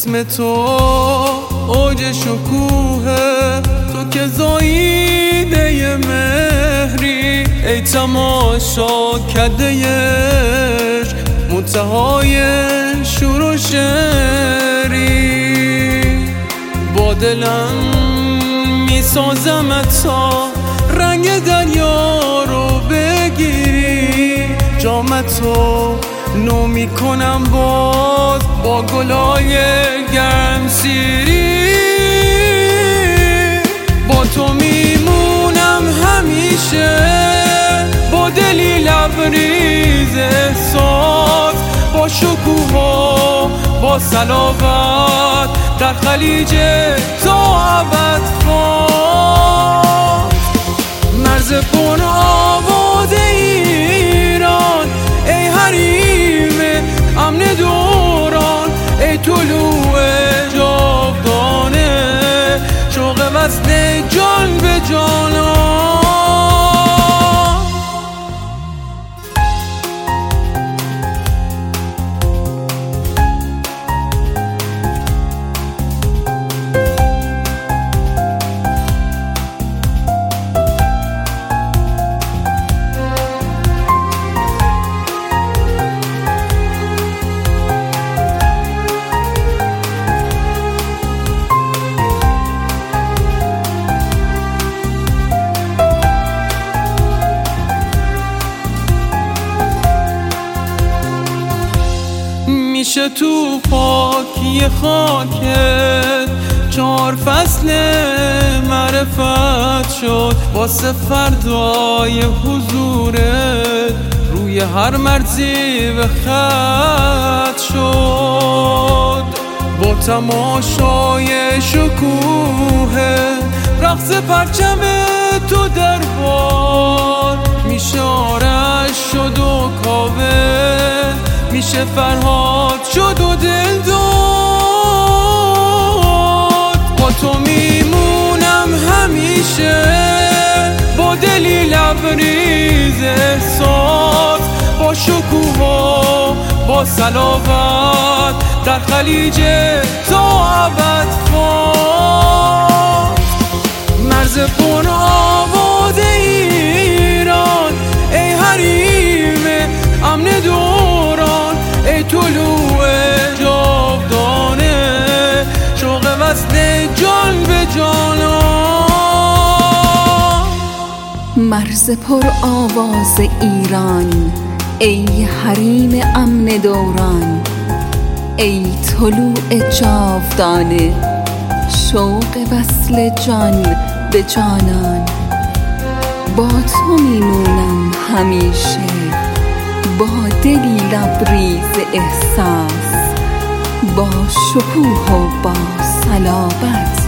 اسم تو اوج شکوه، تو که زاییده مهری، ای تماشا کده عشق، منتهای شور و شعری. با دلم میسازمت تا رنگ دریا رو بگیری، جامتو نو میکنم باز با گلای گرمسیری. با تو میمونم همیشه، با دلی لبریز احساس، با شکوه و با صلابت، در خلیج تا ابد باز. مرز پر آواز ایران، ای حریم امن دوران، ای طلوع جاودانه، شوق وصل جان به جانان. میشه تو پاکی خاکت 4 فصل معرفت شد، واسه فردای حضورت روی هر مرزی به خط شد. با تماشای شکوه رقص پرچم تو در بار، میشه آرش شد و کاوه، میشه فرهاد شد و دل داد. با تو میمونم همیشه، با دلی لبریز احساس، با شکوه و با صلابت، در خلیج تا ابد باز. مرز پر آواز ایران، ای حریم امن دوران، ای طلوع جاودانه، شوق وصل جان به جانان. مرز پر آواز ایران، ای حریم امن دوران، ای طلوع جاودانه، شوق وصل جان به جانان. با تو میمونم همیشه، با دلی لبریز احساس، با شکوه و با صلابت،